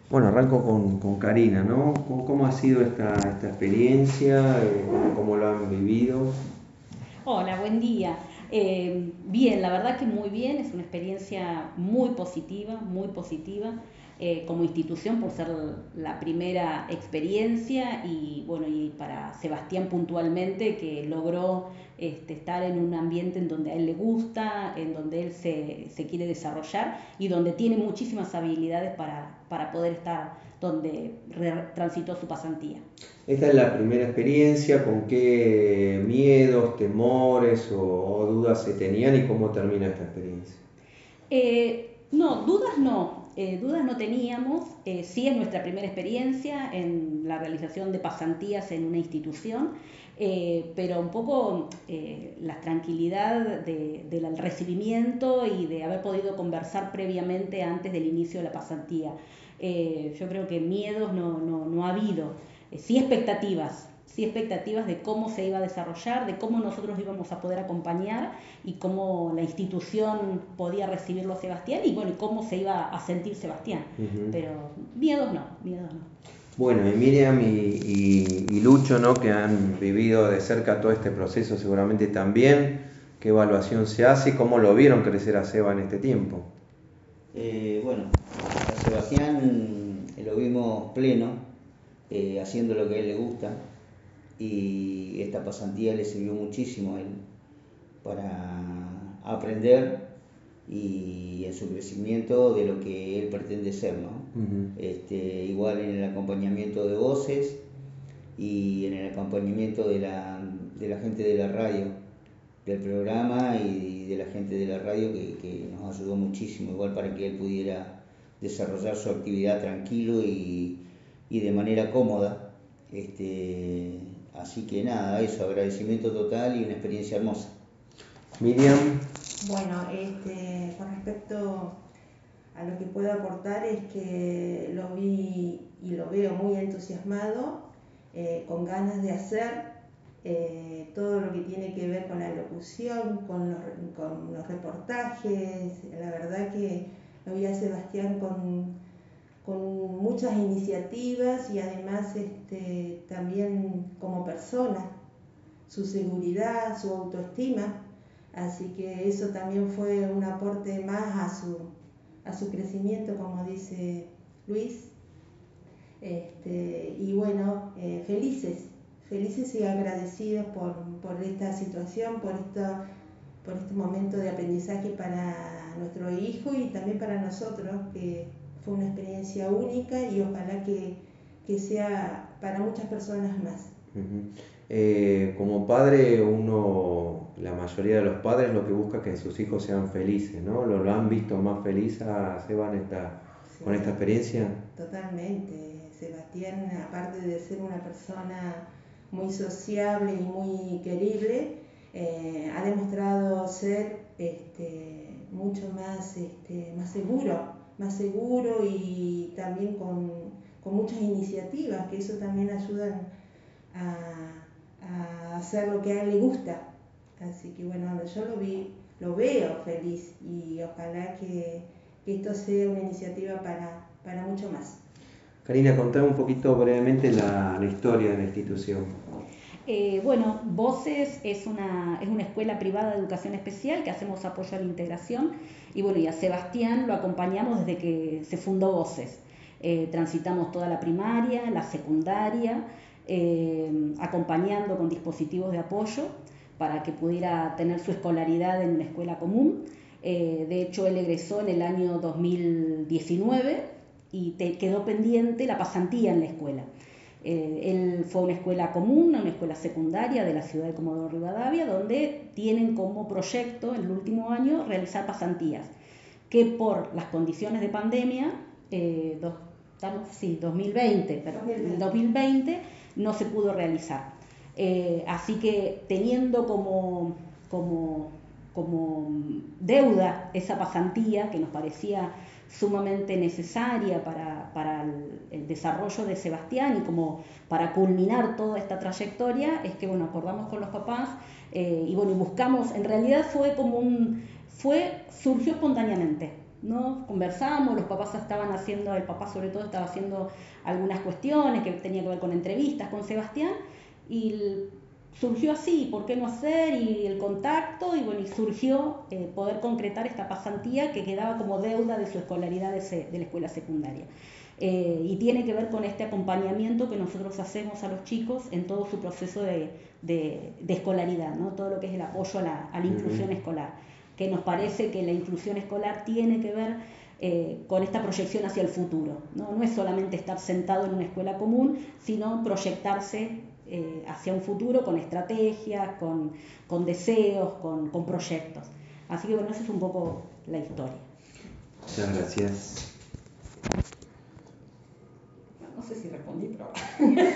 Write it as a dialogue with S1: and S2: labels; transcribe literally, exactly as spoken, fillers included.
S1: Bueno, arranco con, con Karina, ¿no? ¿Cómo, cómo ha sido esta, esta experiencia? Eh, ¿Cómo, cómo lo han vivido?
S2: Hola, buen día. Eh, bien, la verdad que muy bien, es una experiencia muy positiva, muy positiva, eh, como institución por ser la primera experiencia y bueno, y para Sebastián puntualmente que logró este, estar en un ambiente en donde a él le gusta, en donde él se, se quiere desarrollar y donde tiene muchísimas habilidades para, para poder estar donde re- transitó su pasantía.
S1: Esta es la primera experiencia, ¿con qué miedos, temores o, o dudas se tenían y cómo termina esta experiencia?
S2: Eh, no, dudas no, eh, dudas no teníamos. Eh, sí es nuestra primera experiencia en la realización de pasantías en una institución, eh, pero un poco eh, la tranquilidad de- del recibimiento y de haber podido conversar previamente antes del inicio de la pasantía. Eh, yo creo que miedos no, no, no ha habido, eh, sí expectativas, sí expectativas de cómo se iba a desarrollar, de cómo nosotros íbamos a poder acompañar y cómo la institución podía recibirlo a Sebastián y bueno, y cómo se iba a sentir Sebastián.
S1: Ujú.
S2: Pero miedos no, miedos no.
S1: Bueno, y Miriam y, y- y Lucho, ¿no? Que han vivido de cerca todo este proceso seguramente también, ¿qué evaluación se hace y cómo lo vieron crecer a Seba en este tiempo?
S3: Eh, bueno, a Sebastián eh, lo vimos pleno, eh, haciendo lo que a él le gusta y esta pasantía le sirvió muchísimo a él para aprender y en su crecimiento de lo que él pretende ser, ¿no?
S1: Ujú.
S3: Este, igual en el acompañamiento de voces y en el acompañamiento de la, de la gente de la radio, del programa y de la gente de la radio que, que nos ayudó muchísimo, igual para que él pudiera desarrollar su actividad tranquilo y, y de manera cómoda. Este, así que nada, eso, agradecimiento total y una experiencia hermosa.
S1: Miriam,
S4: Bueno, este, con respecto a lo que puedo aportar es que lo vi y lo veo muy entusiasmado, eh, con ganas de hacer eh, todo lo que tiene que ver con la locución, con los, con los reportajes. La verdad que lo vi a Sebastián con, con muchas iniciativas y además este, también como persona, su seguridad, su autoestima. Así que eso también fue un aporte más a su, a su crecimiento, como dice Luis. Este, y bueno, eh, felices, felices y agradecidos por, por esta situación, por, esto, por este momento de aprendizaje para nuestro hijo y también para nosotros, que fue una experiencia única y ojalá que, que sea para muchas personas más.
S1: ujú. Eh, como padre, uno, la mayoría de los padres lo que busca es que sus hijos sean felices, ¿no? ¿Lo, lo han visto más feliz a Seba en esta, con esta
S4: Sí,
S1: experiencia?
S4: totalmente. Sebastián, aparte de ser una persona muy sociable y muy querible, eh, ha demostrado ser este, mucho más, este, más seguro, más seguro y también con, con muchas iniciativas, que eso también ayudan a, a hacer lo que a él le gusta. Así que bueno, yo lo vi, lo veo feliz y ojalá que, que esto sea una iniciativa para, para mucho más.
S1: Karina, contame un poquito brevemente la, la historia de la institución.
S2: Eh, bueno, Voces es una, es una escuela privada de educación especial que hacemos apoyo a la integración y bueno, y a Sebastián lo acompañamos desde que se fundó Voces. Eh, transitamos toda la primaria, la secundaria, eh, acompañando con dispositivos de apoyo para que pudiera tener su escolaridad en una escuela común. Eh, de hecho, él egresó en el año dos mil diecinueve y te quedó pendiente la pasantía en la escuela. Eh, él fue a una escuela común, a una escuela secundaria de la ciudad de Comodoro Rivadavia, donde tienen como proyecto en el último año realizar pasantías, que por las condiciones de pandemia, eh, dos, estamos, sí, dos mil veinte, pero el
S4: dos mil veinte.
S2: dos mil veinte no se pudo realizar. Eh, así que teniendo como, como, como deuda esa pasantía que nos parecía sumamente necesaria para, para el, el, desarrollo de Sebastián y como para culminar toda esta trayectoria, es que bueno, acordamos con los papás eh, y bueno, y buscamos, en realidad fue como un, fue, surgió espontáneamente. ¿no? Conversamos, los papás estaban haciendo, el papá sobre todo estaba haciendo algunas cuestiones que tenían que ver con entrevistas con Sebastián, y el, surgió así, ¿por qué no hacer? Y el contacto, y bueno, y surgió eh, poder concretar esta pasantía que quedaba como deuda de su escolaridad de, se, de la escuela secundaria. Eh, y tiene que ver con este acompañamiento que nosotros hacemos a los chicos en todo su proceso de, de, de escolaridad, ¿no? Todo lo que es el apoyo a la, a la inclusión uh-huh. escolar, que nos parece que la inclusión escolar tiene que ver eh, con esta proyección hacia el futuro, ¿no? No es solamente estar sentado en una escuela común, sino proyectarse eh, hacia un futuro con estrategias, con, con deseos, con, con proyectos. Así que bueno, esa es un poco la historia.
S1: Muchas gracias.
S2: No sé si respondí, pero...